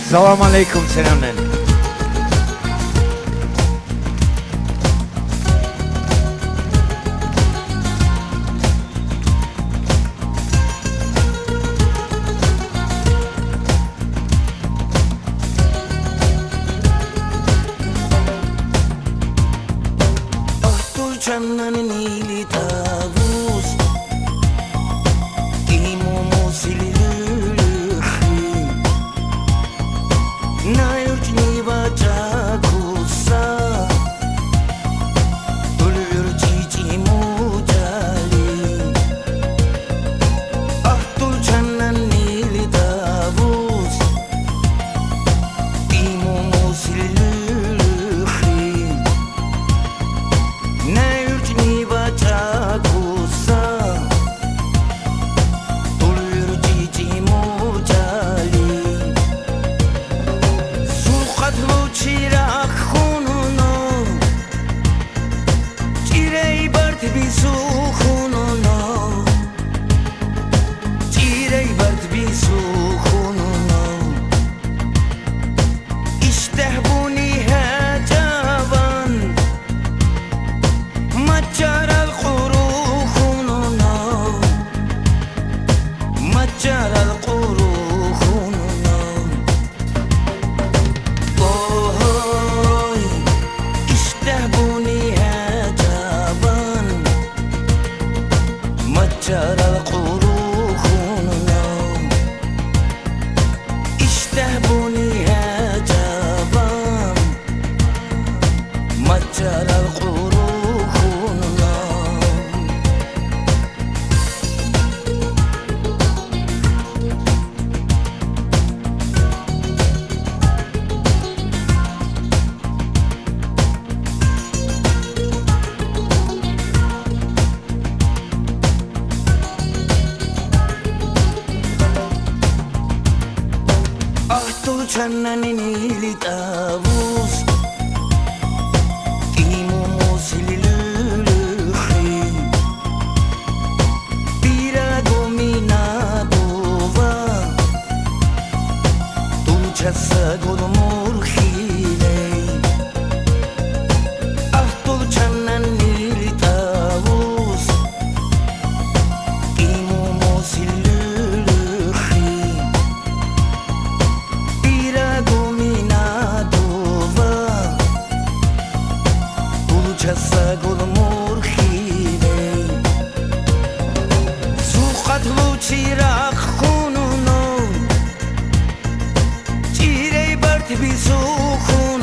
Salam aleykum selamlar. Cannan nili tavus Imo musililukhi Nayurjni vajakusa Ulur chichi mujali Ahtul cannan nili tavus Imo musililukhi Vajakusa Ulur cici mujali Suqat lo chirak khununo Chirei bart bisu khununo Chirei bart bisu khununo İstehbuni hajavan مجرى القروح نونا مجرى القروح نونا أوه اشتهبوني هجابا مجرى القروح نونا اشتهبوني هجابا مجرى القروح Ahtul cannan nili tavus Imo musililukhi Pira dominadova Tuchasa golmurkhile Ahtul cannan nili tavus Imo musililukhi Sagul murkhile Suqat lo chirak khununo Chirei bart bisu